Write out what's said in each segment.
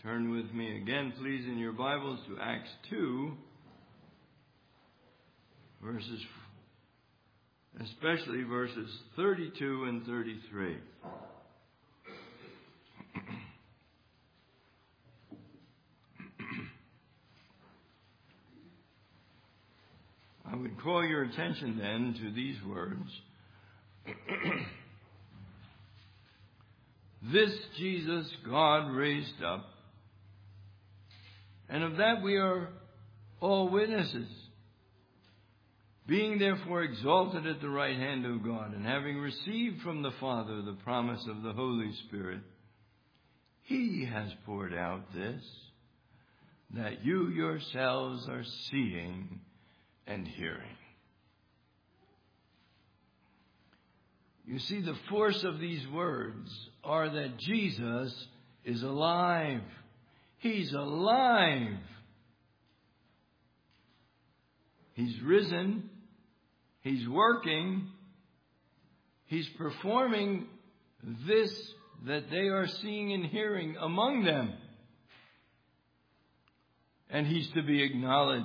Turn with me again, please, in your Bibles to Acts 2, especially verses 32 and 33. I would call your attention then to these words. This Jesus God raised up, and of that we are all witnesses. Being therefore exalted at the right hand of God, and having received from the Father the promise of the Holy Spirit, He has poured out this, that you yourselves are seeing and hearing. You see, the force of these words are that Jesus is alive. He's alive. He's risen. He's working. He's performing this that they are seeing and hearing among them. And He's to be acknowledged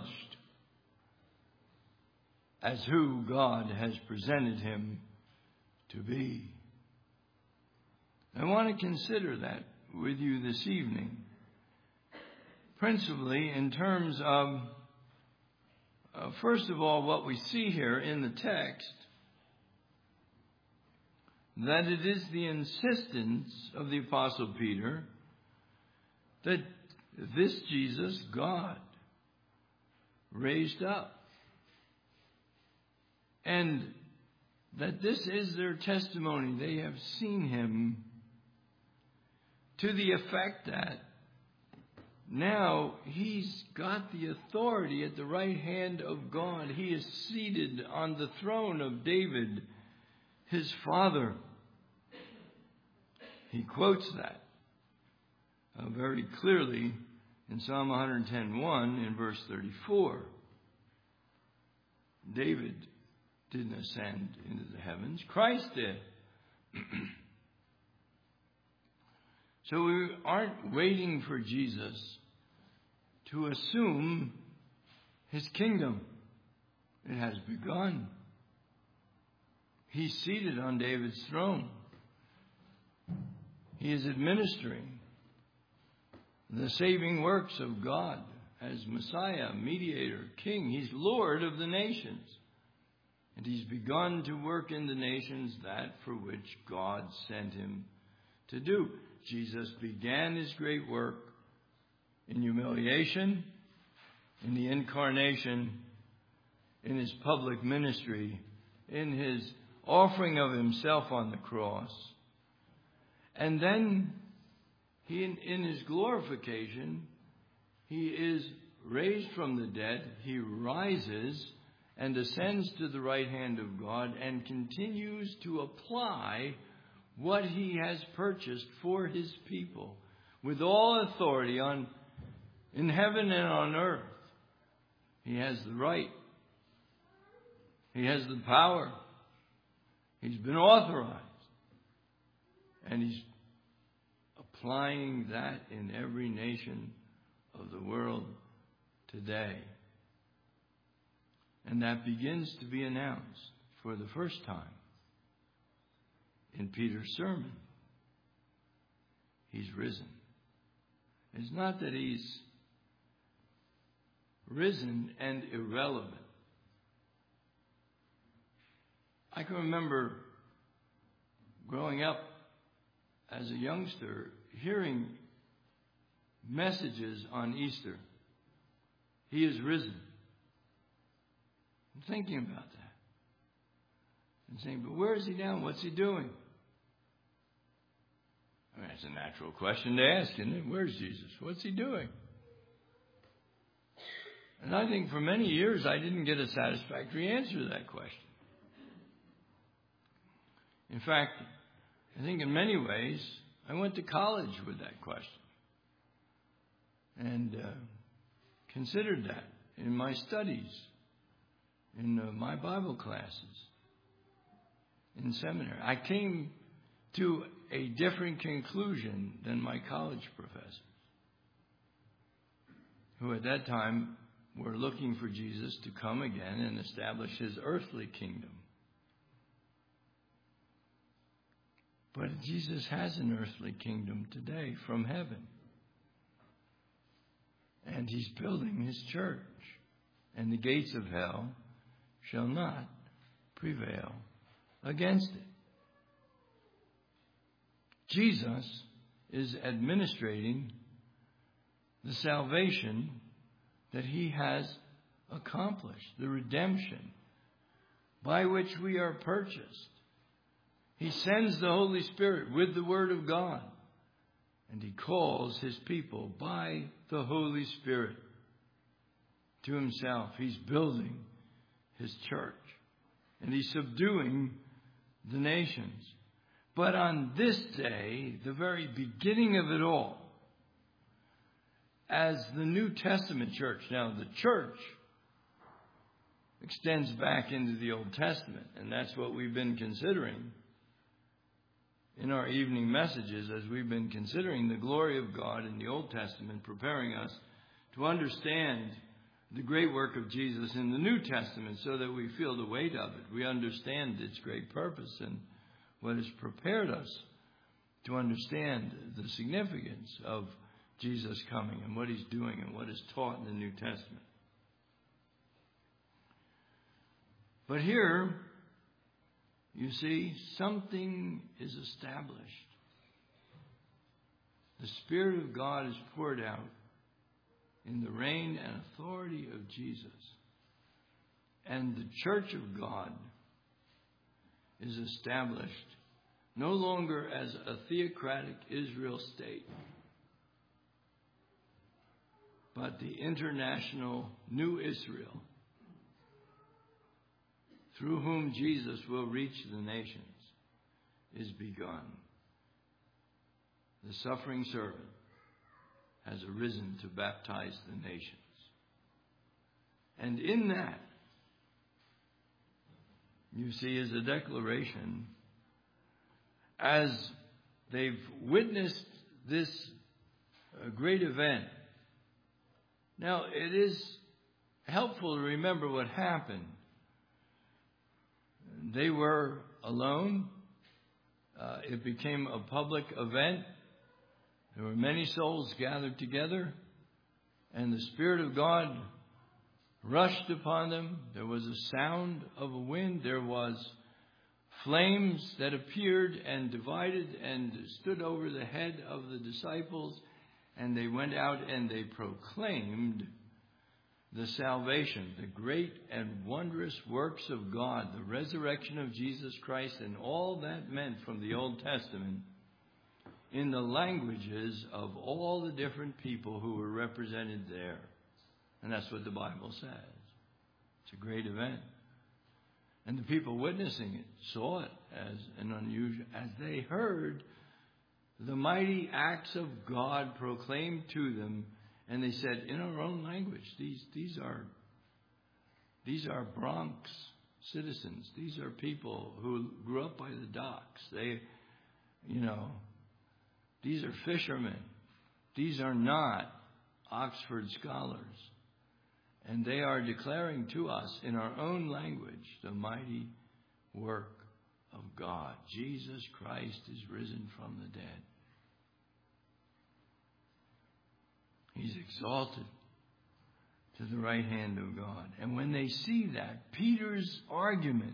as who God has presented Him to be. I want to consider that with you this evening, principally in terms of, first of all, what we see here in the text, that it is the insistence of the Apostle Peter that this Jesus, God, raised up. And that this is their testimony. They have seen Him, to the effect that now He's got the authority at the right hand of God. He is seated on the throne of David, his father. He quotes that very clearly in Psalm 110:1 in verse 34. David didn't ascend into the heavens. Christ did. So we aren't waiting for Jesus to assume His kingdom. It has begun. He's seated on David's throne. He is administering the saving works of God as Messiah, mediator, king. He's Lord of the nations. And He's begun to work in the nations that for which God sent Him to do. Jesus began His great work in humiliation, in the incarnation, in His public ministry, in His offering of Himself on the cross. And then in His glorification, He is raised from the dead. He rises and ascends to the right hand of God and continues to apply what He has purchased for His people with all authority in heaven and on earth. He has the right. He has the power. He's been authorized. And He's applying that in every nation of the world today. And that begins to be announced for the first time in Peter's sermon. He's risen. It's not that He's risen and irrelevant. I can remember growing up as a youngster hearing messages on Easter. He is risen. I'm thinking about that. And saying, but where is He now? What's He doing? I mean, it's a natural question to ask, isn't it? Where's Jesus? What's He doing? And I think for many years I didn't get a satisfactory answer to that question. In fact, I think in many ways I went to college with that question and considered that in my studies, in my Bible classes, in seminary. I came to a different conclusion than my college professors. who at that time were looking for Jesus to come again and establish his earthly kingdom. But Jesus has an earthly kingdom today from heaven. And he's building his church. And the gates of hell shall not prevail against it. Jesus is administrating the salvation that he has accomplished, the redemption by which we are purchased. He sends the Holy Spirit with the Word of God, and he calls his people by the Holy Spirit to himself. He's building his church, and he's subduing the nations. But on this day, the very beginning of it all, as the New Testament church, now the church extends back into the Old Testament, and that's what we've been considering in our evening messages as we've been considering the glory of God in the Old Testament, preparing us to understand the great work of Jesus in the New Testament so that we feel the weight of it. We understand its great purpose and what has prepared us to understand the significance of Jesus coming and what he's doing and what is taught in the New Testament. But here, you see, something is established. The Spirit of God is poured out in the reign and authority of Jesus. And the church of God is established no longer as a theocratic Israel state, but the international New Israel, through whom Jesus will reach the nations, is begun. The suffering servant has arisen to baptize the nations. And in that, you see, is a declaration as they've witnessed this great event. Now, it is helpful to remember what happened. They were alone. It became a public event. There were many souls gathered together, and the Spirit of God rushed upon them. There was a sound of a wind. There was flames that appeared and divided and stood over the head of the disciples, and they went out and they proclaimed the salvation, the great and wondrous works of God, the resurrection of Jesus Christ, and all that meant from the Old Testament in the languages of all the different people who were represented there. And that's what the Bible says. It's a great event. And the people witnessing it saw it as an unusual, as they heard the mighty acts of God proclaimed to them. And they said, in our own language, these are Bronx citizens. These are people who grew up by the docks. These are fishermen. These are not Oxford scholars. And they are declaring to us in our own language the mighty work of God. Jesus Christ is risen from the dead. He's exalted to the right hand of God. And when they see that, Peter's argument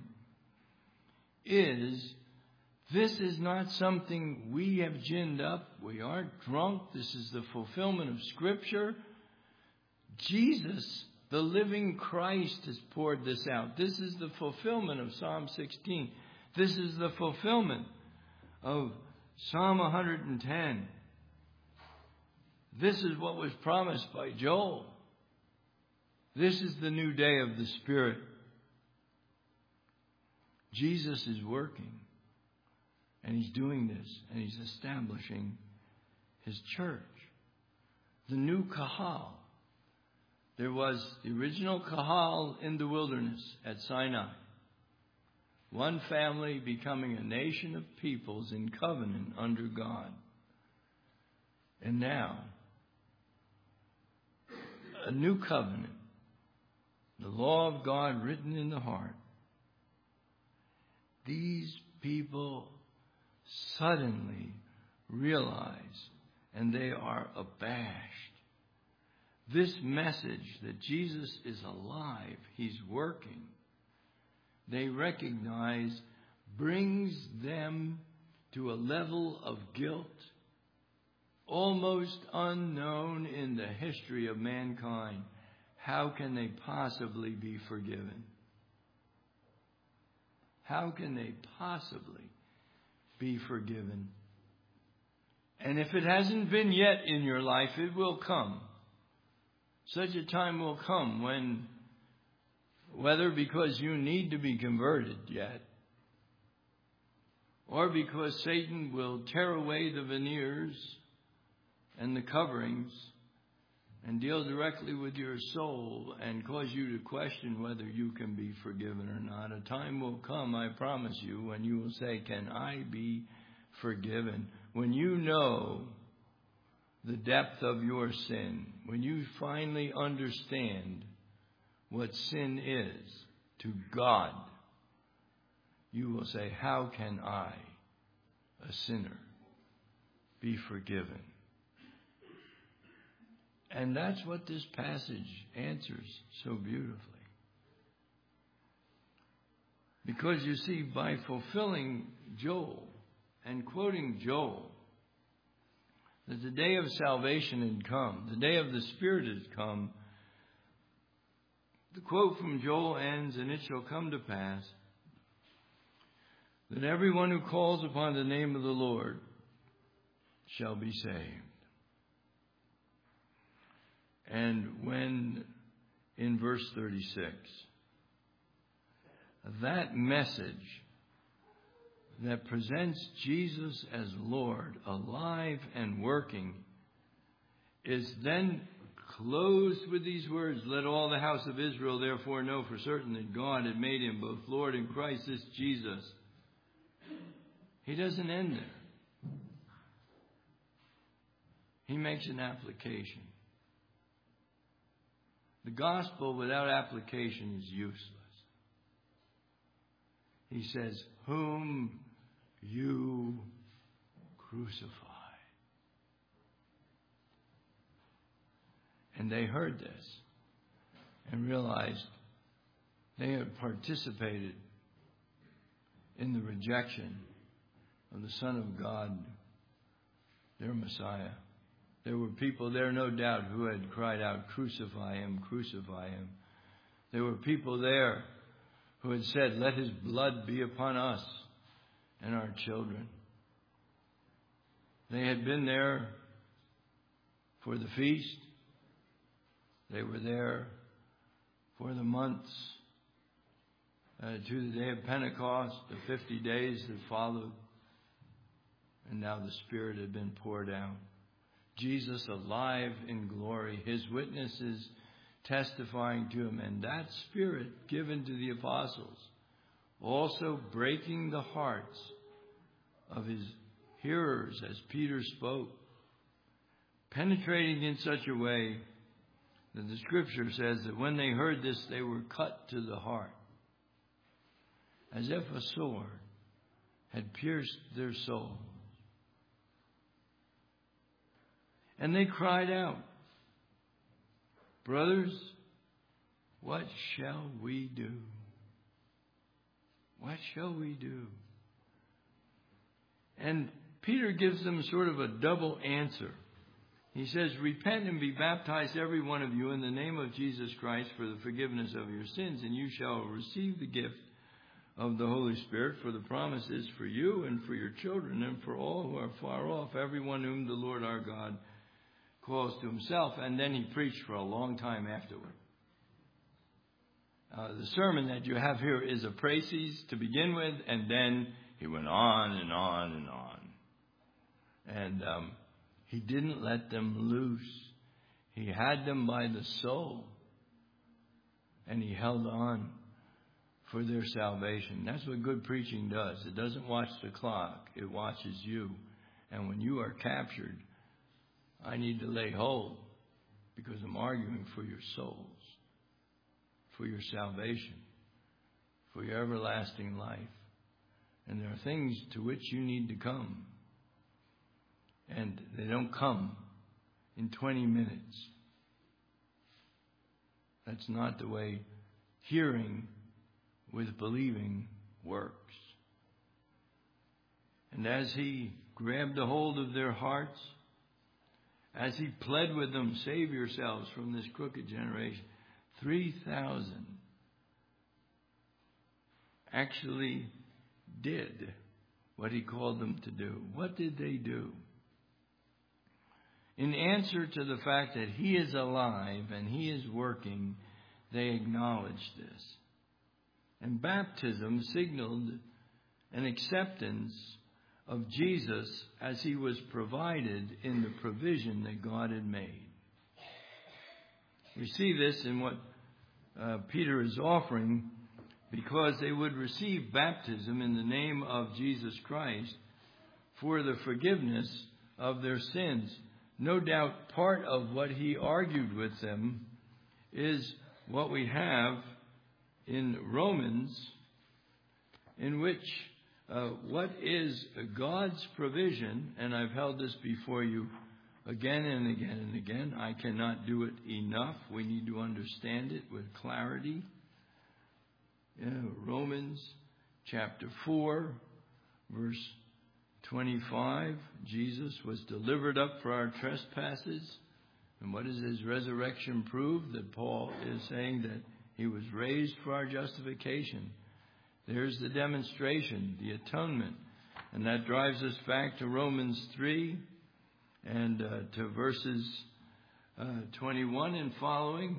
is, this is not something we have ginned up. We aren't drunk. This is the fulfillment of Scripture. Jesus, the living Christ, has poured this out. This is the fulfillment of Psalm 16. This is the fulfillment of Psalm 110. This is what was promised by Joel. This is the new day of the Spirit. Jesus is working. And he's doing this. And he's establishing his church. The new Kahal. There was the original Kahal in the wilderness at Sinai. One family becoming a nation of peoples in covenant under God. And now, a new covenant, the law of God written in the heart, these people suddenly realize, and they are abashed, this message that Jesus is alive, He's working, they recognize brings them to a level of guilt almost unknown in the history of mankind. How can they possibly be forgiven? How can they possibly be forgiven? And if it hasn't been yet in your life, it will come. Such a time will come when, whether because you need to be converted yet, or because Satan will tear away the veneers and the coverings and deal directly with your soul and cause you to question whether you can be forgiven or not. A time will come, I promise you, when you will say, can I be forgiven? When you know the depth of your sin, when you finally understand what sin is to God, you will say, how can I, a sinner, be forgiven? And that's what this passage answers so beautifully. Because you see, by fulfilling Joel and quoting Joel, that the day of salvation had come, the day of the Spirit had come, the quote from Joel ends, and it shall come to pass that everyone who calls upon the name of the Lord shall be saved. And when, in verse 36, that message that presents Jesus as Lord, alive and working, is then closed with these words, let all the house of Israel therefore know for certain that God had made him both Lord and Christ, this Jesus. He doesn't end there. He makes an application. The gospel without application is useless. He says, whom you crucified. And they heard this and realized they had participated in the rejection of the Son of God, their Messiah. There were people there, no doubt, who had cried out, crucify him, crucify him. There were people there who had said, let his blood be upon us and our children. They had been there for the feast. They were there for the months to the day of Pentecost, the 50 days that followed. And now the Spirit had been poured out. Jesus alive in glory, his witnesses testifying to him, and that Spirit given to the apostles, also breaking the hearts of his hearers as Peter spoke, penetrating in such a way that the Scripture says that when they heard this, they were cut to the heart, as if a sword had pierced their soul. And they cried out, brothers, what shall we do? What shall we do? And Peter gives them sort of a double answer. He says, repent and be baptized, every one of you, in the name of Jesus Christ for the forgiveness of your sins, and you shall receive the gift of the Holy Spirit, for the promise is for you and for your children and for all who are far off, everyone whom the Lord our God calls to himself. And then he preached for a long time afterward. The sermon that you have here is a praeses to begin with, and then he went on and on and on. And he didn't let them loose. He had them by the soul, and he held on for their salvation. That's what good preaching does. It doesn't watch the clock. It watches you. And when you are captured, I need to lay hold because I'm arguing for your souls, for your salvation, for your everlasting life. And there are things to which you need to come. And they don't come in 20 minutes. That's not the way hearing with believing works. And as he grabbed a hold of their hearts, as he pled with them, save yourselves from this crooked generation, 3,000 actually did what he called them to do. What did they do? In answer to the fact that he is alive and he is working, they acknowledged this. And baptism signaled an acceptance of Jesus as he was provided in the provision that God had made. We see this in what Peter is offering, because they would receive baptism in the name of Jesus Christ for the forgiveness of their sins. No doubt part of what he argued with them is what we have in Romans, in which what is God's provision, and I've held this before you again and again and again. I cannot do it enough. We need to understand it with clarity. Romans chapter 4, verse 25. Jesus was delivered up for our trespasses. And what does his resurrection prove? That Paul is saying that he was raised for our justification. There's the demonstration, the atonement. And that drives us back to Romans 3 and to verses 21 and following.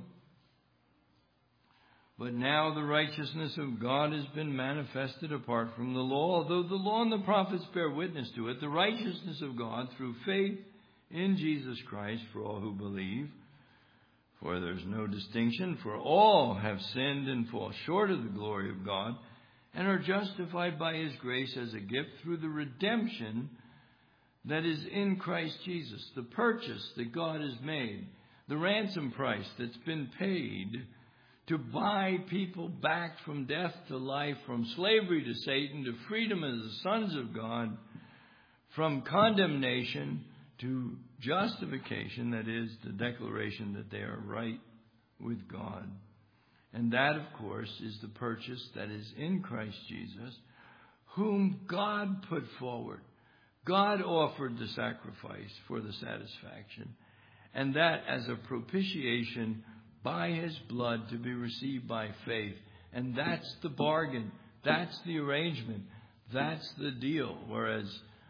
But now the righteousness of God has been manifested apart from the law. Although the law and the prophets bear witness to it, the righteousness of God through faith in Jesus Christ for all who believe. For there's no distinction, for all have sinned and fall short of the glory of God, and are justified by his grace as a gift through the redemption that is in Christ Jesus. The purchase that God has made, the ransom price that's been paid to buy people back from death to life, from slavery to Satan, to freedom as the sons of God, from condemnation to justification, that is, the declaration that they are right with God. And that, of course, is the purchase that is in Christ Jesus, whom God put forward. God offered the sacrifice for the satisfaction, and that as a propitiation by his blood to be received by faith. And that's the bargain. That's the arrangement. That's the deal. Whereas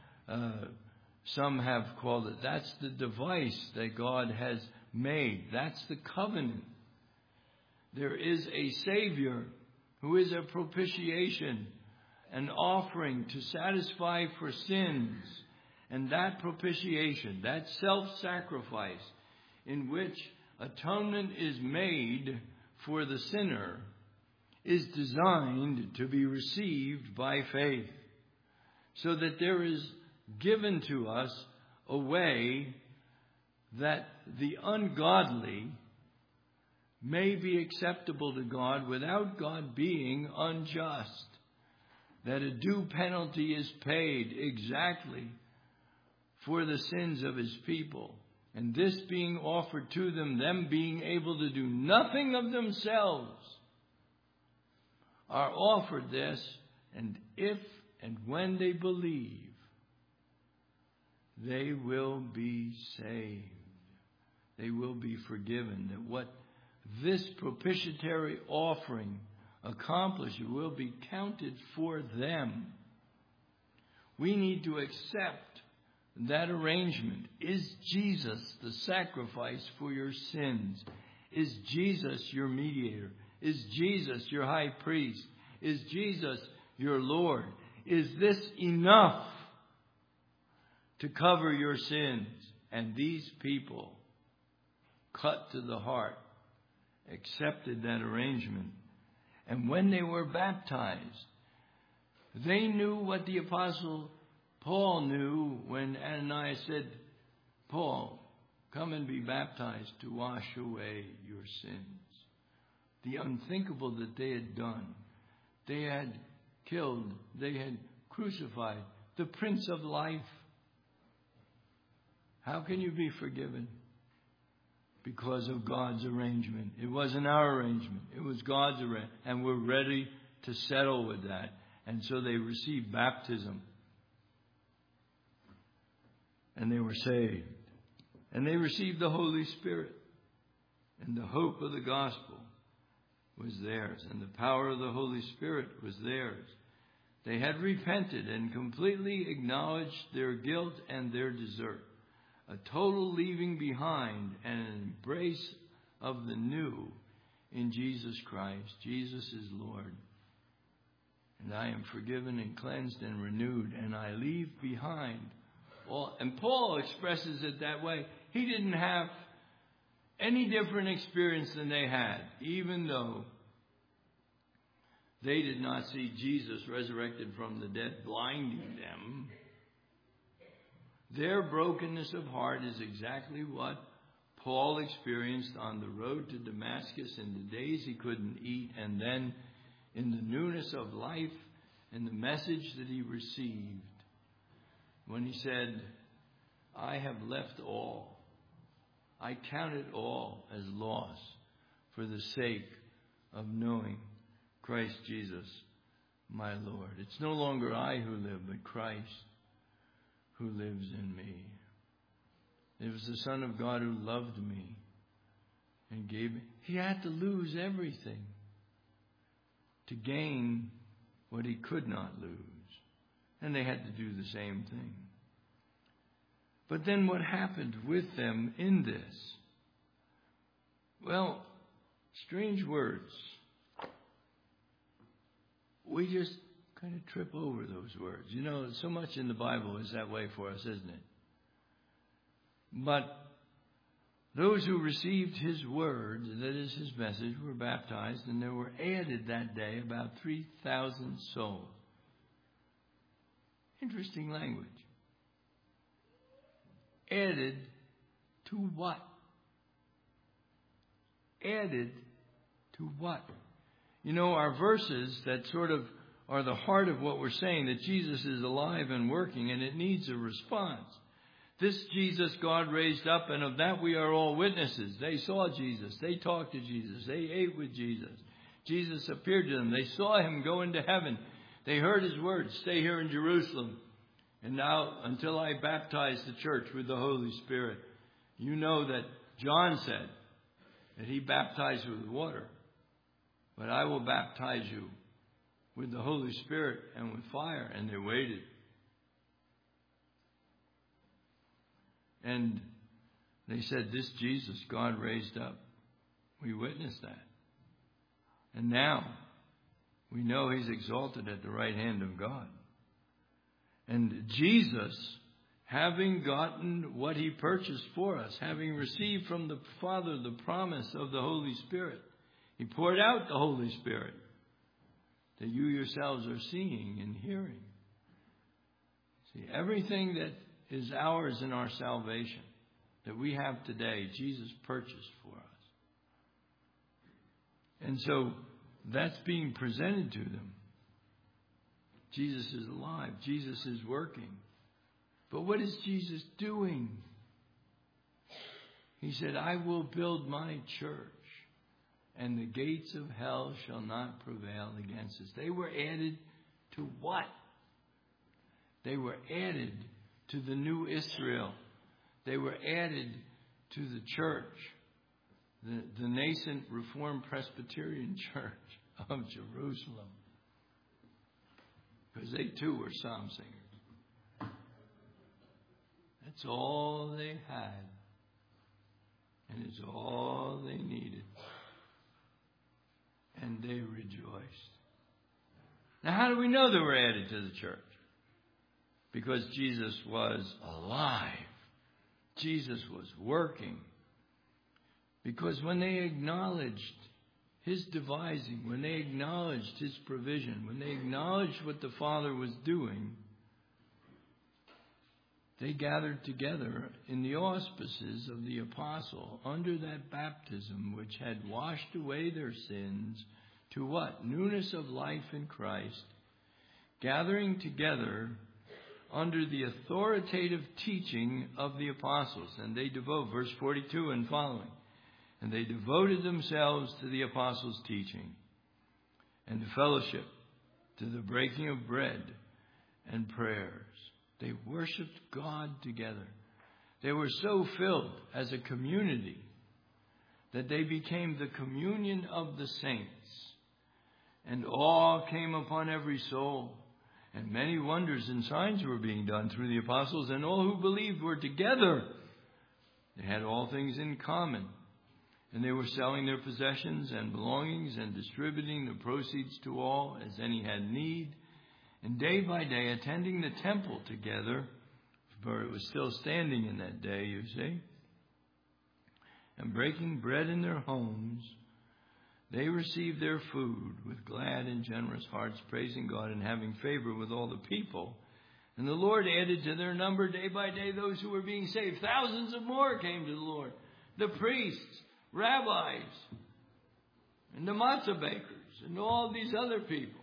some have called it, that's the device that God has made. That's the covenant. There is a Savior who is a propitiation, an offering to satisfy for sins. And that propitiation, that self-sacrifice in which atonement is made for the sinner, is designed to be received by faith, so that there is given to us a way that the ungodly may be acceptable to God without God being unjust, that a due penalty is paid exactly for the sins of his people. And this being offered to them, them being able to do nothing of themselves, are offered this, and if and when they believe, they will be saved. They will be forgiven. That what this propitiatory offering accomplishes will be counted for them. We need to accept that arrangement. Is Jesus the sacrifice for your sins? Is Jesus your mediator? Is Jesus your high priest? Is Jesus your Lord? Is this enough to cover your sins? And these people, cut to the heart, accepted that arrangement. And when they were baptized, they knew what the Apostle Paul knew when Ananias said, Paul, Come and be baptized to wash away your sins. The unthinkable that they had done. They had killed, they had crucified the Prince of Life. How can you be forgiven? Because of God's arrangement. It wasn't our arrangement. It was God's arrangement. And we're ready to settle with that. And so they received baptism. And they were saved. And they received the Holy Spirit. And the hope of the gospel was theirs. And the power of the Holy Spirit was theirs. They had repented and completely acknowledged their guilt and their desert. A total leaving behind and an embrace of the new in Jesus Christ. Jesus is Lord. And I am forgiven and cleansed and renewed. And I leave behind all. And Paul expresses it that way. He didn't have any different experience than they had, even though they did not see Jesus resurrected from the dead, blinding them. Their brokenness of heart is exactly what Paul experienced on the road to Damascus in the days he couldn't eat, and then in the newness of life and the message that he received when he said, I have left all. I count it all as loss for the sake of knowing Christ Jesus, my Lord. It's no longer I who live, but Christ who lives in me. It was the Son of God who loved me and gave me. He had to lose everything to gain what he could not lose. And they had to do the same thing. But then what happened with them in this? Well, strange words. We just kind of trip over those words. You know, so much in the Bible is that way for us, isn't it? But those who received his word, that is his message, were baptized, and there were added that day about 3,000 souls. Interesting language. Added to what? Added to what? You know, our verses that sort of are the heart of what we're saying, that Jesus is alive and working, and it needs a response. This Jesus God raised up, and of that we are all witnesses. They saw Jesus. They talked to Jesus. They ate with Jesus. Jesus appeared to them. They saw him go into heaven. They heard his words, stay here in Jerusalem. And now, until I baptize the church with the Holy Spirit, you know that John said that he baptized with water. But I will baptize you with the Holy Spirit and with fire. And they waited. And they said, this Jesus God raised up. We witnessed that. And now we know he's exalted at the right hand of God. And Jesus, having gotten what he purchased for us, having received from the Father the promise of the Holy Spirit, he poured out the Holy Spirit that you yourselves are seeing and hearing. See, everything that is ours in our salvation that we have today, Jesus purchased for us. And so that's being presented to them. Jesus is alive. Jesus is working. But what is Jesus doing? He said, I will build my church, and the gates of hell shall not prevail against us. They were added to what? They were added to the new Israel. They were added to the church, the nascent Reformed Presbyterian Church of Jerusalem. Because they too were psalm singers. That's all they had. And it's all they needed. And they rejoiced. Now, how do we know they were added to the church? Because Jesus was alive. Jesus was working. Because when they acknowledged his devising, when they acknowledged his provision, when they acknowledged what the Father was doing, they gathered together in the auspices of the apostle under that baptism which had washed away their sins to what? Newness of life in Christ, gathering together under the authoritative teaching of the apostles. And they devote, verse 42 and following, and they devoted themselves to the apostles' teaching and to fellowship, to the breaking of bread and prayers. They worshiped God together. They were so filled as a community that they became the communion of the saints. And awe came upon every soul. And many wonders and signs were being done through the apostles. And all who believed were together. They had all things in common. And they were selling their possessions and belongings and distributing the proceeds to all as any had need. And day by day, attending the temple together, for it was still standing in that day, you see, and breaking bread in their homes, they received their food with glad and generous hearts, praising God and having favor with all the people. And the Lord added to their number day by day those who were being saved. Thousands of more came to the Lord. The priests, rabbis, and the matzah bakers, and all these other people.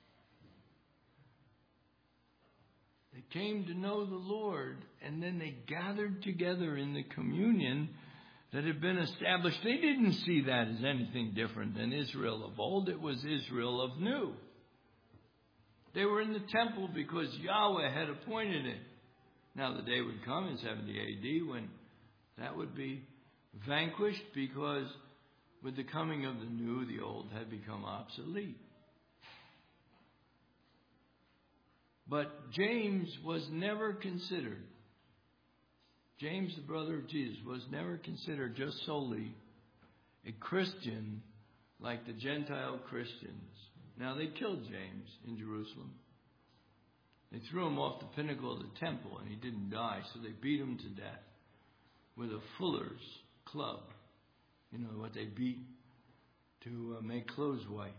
They came to know the Lord, and then they gathered together in the communion that had been established. They didn't see that as anything different than Israel of old. It was Israel of new. They were in the temple because Yahweh had appointed it. Now the day would come in 70 AD when that would be vanquished, because with the coming of the new, the old had become obsolete. But James was never considered, James, the brother of Jesus, was never considered just solely a Christian like the Gentile Christians. Now, they killed James in Jerusalem. They threw him off the pinnacle of the temple, and he didn't die, so they beat him to death with a fuller's club. You know, what they beat to make clothes white.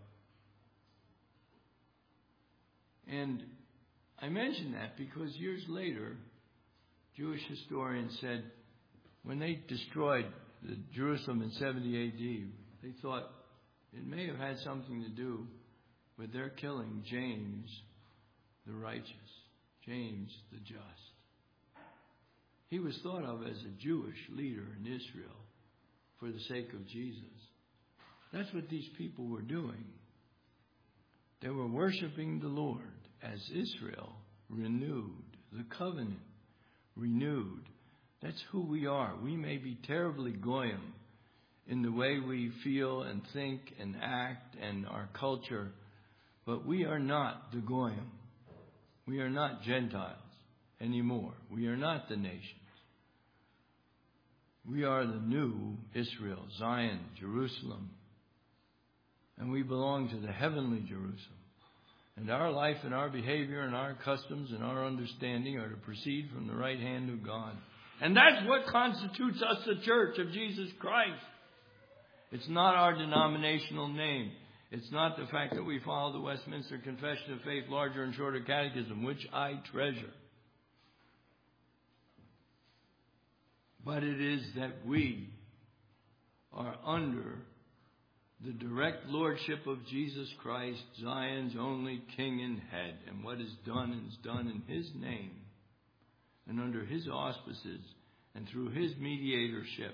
And I mention that because years later, Jewish historians said when they destroyed Jerusalem in 70 AD, they thought it may have had something to do with their killing James the righteous, James the just. He was thought of as a Jewish leader in Israel for the sake of Jesus. That's what these people were doing. They were worshiping the Lord as Israel renewed, the covenant renewed. That's who we are. We may be terribly goyim in the way we feel and think and act and our culture, but we are not the goyim. We are not Gentiles anymore. We are not the nations. We are the new Israel, Zion, Jerusalem. And we belong to the heavenly Jerusalem. And our life and our behavior and our customs and our understanding are to proceed from the right hand of God. And that's what constitutes us the church of Jesus Christ. It's not our denominational name. It's not the fact that we follow the Westminster Confession of Faith, larger and shorter catechism, which I treasure. But it is that we are under the direct lordship of Jesus Christ, Zion's only King and head. And what is done in His name and under His auspices and through His mediatorship.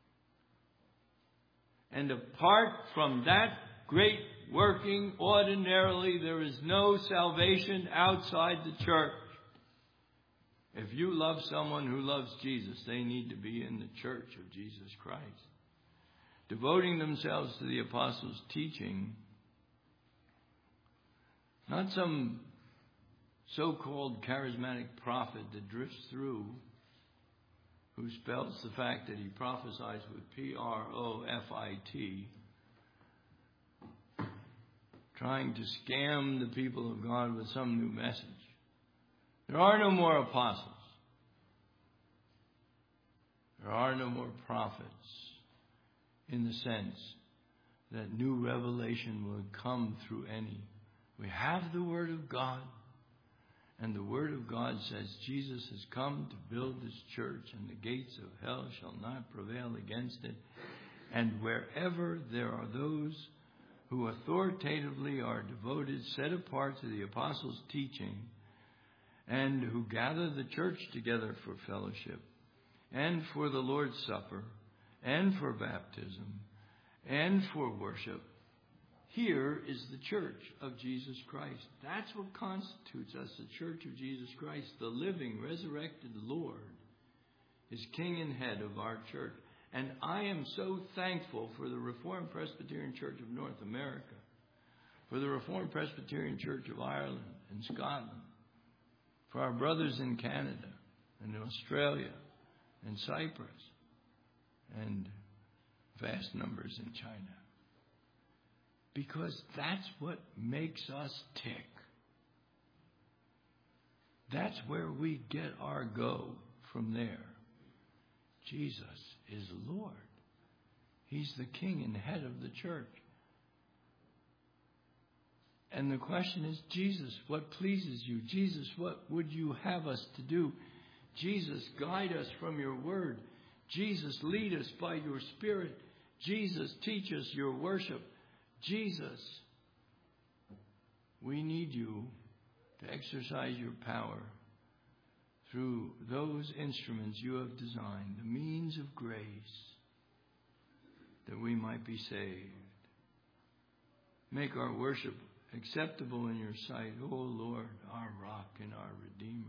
And apart from that great working, ordinarily there is no salvation outside the church. If you love someone who loves Jesus, they need to be in the church of Jesus Christ, devoting themselves to the apostles' teaching, not some so-called charismatic prophet that drifts through, who spells the fact that he prophesies with P-R-O-F-I-T, trying to scam the people of God with some new message. There are no more apostles. There are no more prophets, in the sense that new revelation will come through any. We have the Word of God, And the Word of God says Jesus has come to build His church, and the gates of hell shall not prevail against it. And wherever there are those who authoritatively are devoted, set apart to the apostles' teaching, and who gather the church together for fellowship, and for the Lord's Supper, and for baptism, and for worship, here is the church of Jesus Christ. That's what constitutes us, the church of Jesus Christ. The living, resurrected Lord is King and head of our church. And I am so thankful for the Reformed Presbyterian Church of North America, for the Reformed Presbyterian Church of Ireland and Scotland, for our brothers in Canada and Australia and Cyprus, and vast numbers in China. Because that's what makes us tick. That's where we get our go from there. Jesus is Lord. He's the King and head of the church. And the question is, Jesus, what pleases you? Jesus, what would you have us to do? Jesus, guide us from your word. Jesus, lead us by your Spirit. Jesus, teach us your worship. Jesus, we need you to exercise your power through those instruments you have designed, the means of grace, that we might be saved. Make our worship acceptable in your sight, O Lord, our rock and our Redeemer.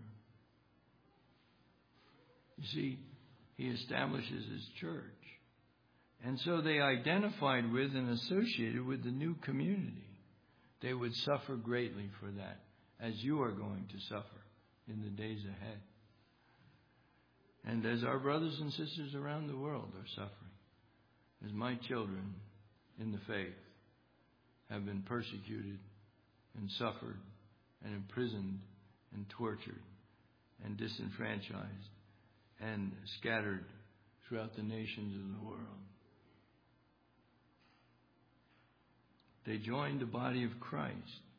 You see, He establishes His church. And so they identified with and associated with the new community. They would suffer greatly for that, as you are going to suffer in the days ahead. And as our brothers and sisters around the world are suffering, as my children in the faith have been persecuted and suffered and imprisoned and tortured and disenfranchised and scattered throughout the nations of the world. They joined the body of Christ.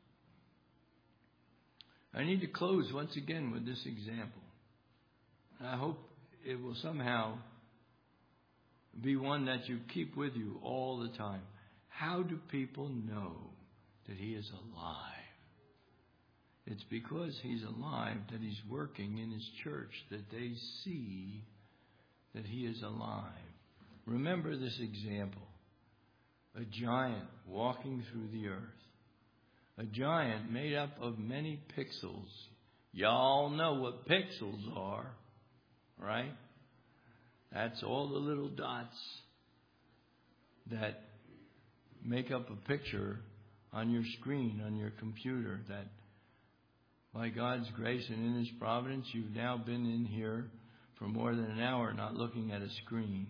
I need to close once again with this example. I hope it will somehow be one that you keep with you all the time. How do people know that He is alive? It's because He's alive that He's working in His church, that they see that He is alive. Remember this example. A giant walking through the earth. A giant made up of many pixels. Y'all know what pixels are, right? That's all the little dots that make up a picture on your screen, on your computer, that by God's grace and in His providence, you've now been in here for more than an hour not looking at a screen.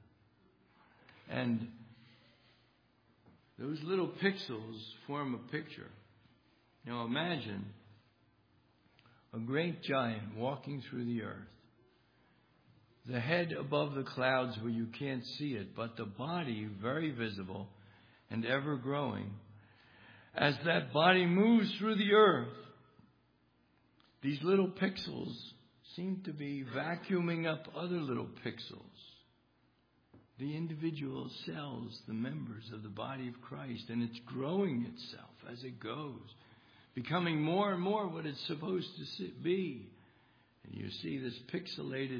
And those little pixels form a picture. Now imagine a great giant walking through the earth. The head above the clouds where you can't see it, but the body very visible and ever growing. As that body moves through the earth, these little pixels seem to be vacuuming up other little pixels. The individual cells, the members of the body of Christ, and it's growing itself as it goes, becoming more and more what it's supposed to be. And you see this pixelated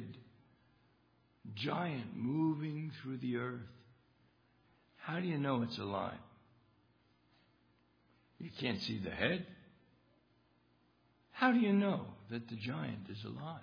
giant moving through the earth. How do you know it's alive? You can't see the head. How do you know that the giant is alive?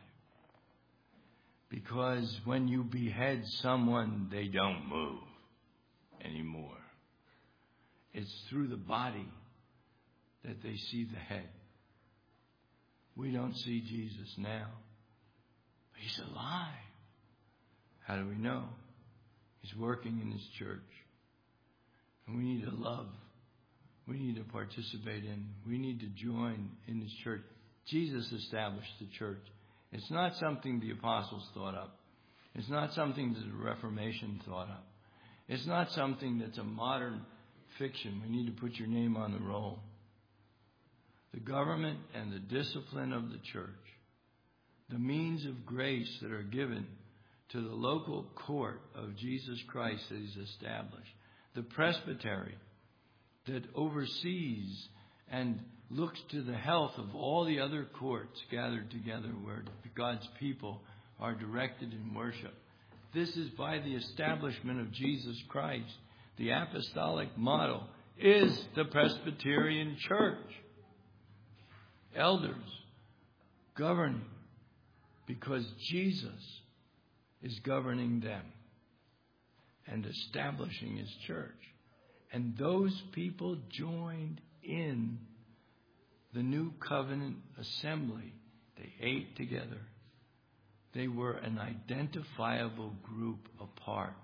Because when you behead someone, they don't move anymore. It's through the body that they see the head. We don't see Jesus now, but He's alive. How do we know? He's working in His church. And we need to love. We need to participate in. We need to join in His church. Jesus established the church. It's not something the apostles thought up. It's not something that the Reformation thought up. It's not something that's a modern fiction. We need to put your name on the roll. the government and the discipline of the church, the means of grace that are given to the local court of Jesus Christ that He's established, the presbytery that oversees and looks to the health of all the other courts gathered together where God's people are directed in worship. This is by the establishment of Jesus Christ. The apostolic model is the Presbyterian Church. Elders governing because Jesus is governing them and establishing His church. And those people joined in the New Covenant assembly. They ate together. They were an identifiable group apart.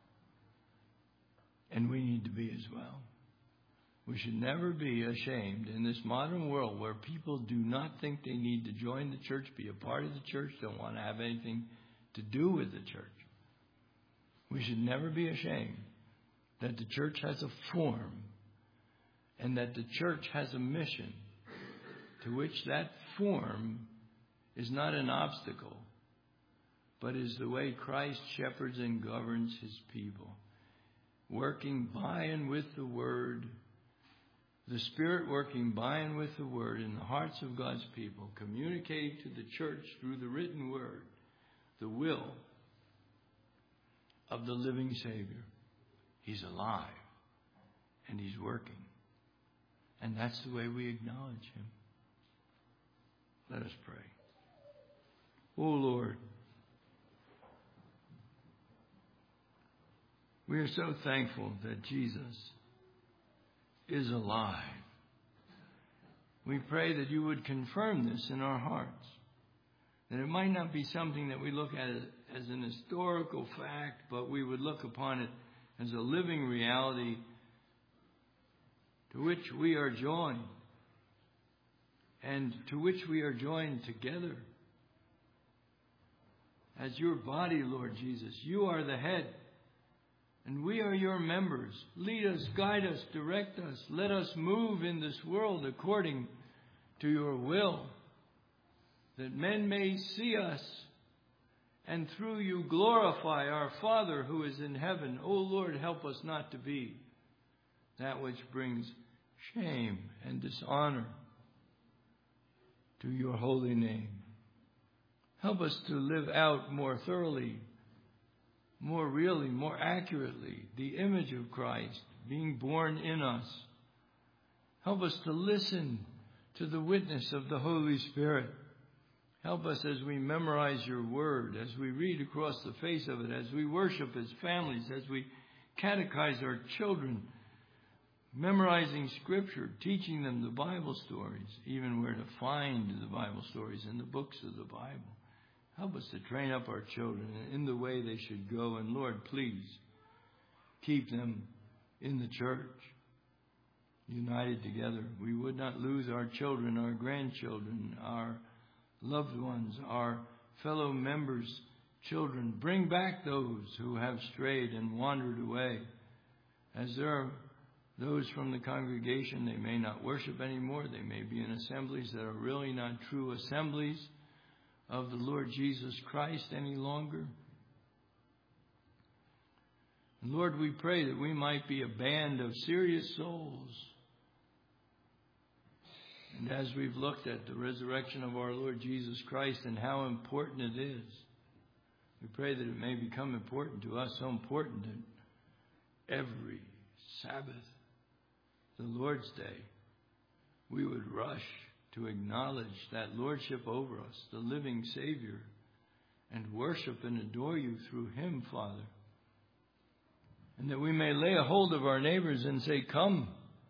And we need to be as well. We should never be ashamed in this modern world where people do not think they need to join the church, be a part of the church, don't want to have anything to do with the church. We should never be ashamed that the church has a form and that the church has a mission to which that form is not an obstacle, but is the way Christ shepherds and governs His people, working by and with the Word, the Spirit working by and with the Word in the hearts of God's people, communicating to the church through the written Word the will of the living Savior. He's alive and He's working. And that's the way we acknowledge Him. Let us pray. Oh Lord, we are so thankful that Jesus is alive. We pray that You would confirm this in our hearts. That it might not be something that we look at as an historical fact, but we would look upon it as a living reality to which we are joined and to which we are joined together. As Your body, Lord Jesus, You are the head and we are Your members. Lead us, guide us, direct us. Let us move in this world according to Your will, that men may see us and through You glorify our Father who is in heaven. O Lord, help us not to be that which brings shame and dishonor to Your holy name. Help us to live out more thoroughly, more really, more accurately, the image of Christ being born in us. Help us to listen to the witness of the Holy Spirit. Help us as we memorize Your word, as we read across the face of it, as we worship as families, as we catechize our children, memorizing Scripture, teaching them the Bible stories, even where to find the Bible stories in the books of the Bible. Help us to train up our children in the way they should go. And Lord, please keep them in the church, united together. We would not lose our children, our grandchildren, our loved ones, our fellow members' children. Bring back those who have strayed and wandered away. As there are those from the congregation, they may not worship anymore. They may be in assemblies that are really not true assemblies of the Lord Jesus Christ any longer. And Lord, we pray that we might be a band of serious souls. And as we've looked at the resurrection of our Lord Jesus Christ and how important it is, we pray that it may become important to us, so important that every Sabbath, the Lord's Day, we would rush to acknowledge that lordship over us, the living Savior, and worship and adore You through Him, Father. And that we may lay a hold of our neighbors and say, come,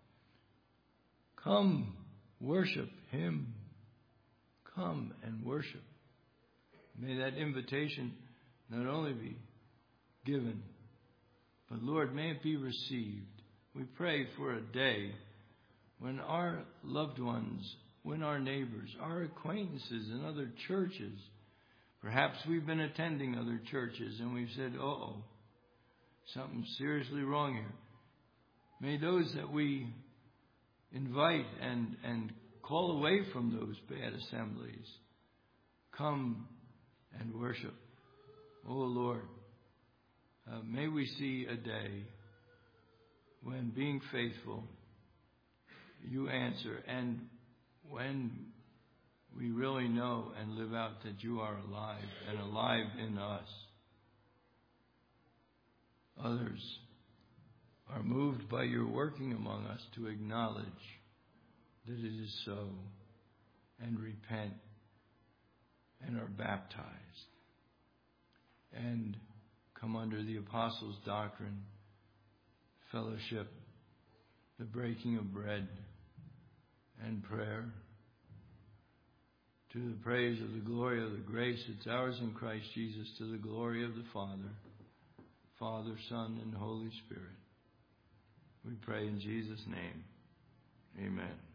come, worship Him. Come and worship. May that invitation not only be given, but Lord, may it be received. We pray for a day when our loved ones, when our neighbors, our acquaintances in other churches, perhaps we've been attending other churches and we've said, something's seriously wrong here. May those that we invite and Call away from those bad assemblies. Come and worship. Oh Lord, may we see a day when, being faithful, you answer, and when we really know and live out that you are alive and alive in us. Others are moved by your working among us to acknowledge that it is so, and repent and are baptized and come under the apostles' doctrine, fellowship, the breaking of bread, and prayer, to the praise of the glory of the grace that's ours in Christ Jesus, to the glory of the Father, Son, and Holy Spirit. We pray in Jesus' name. Amen.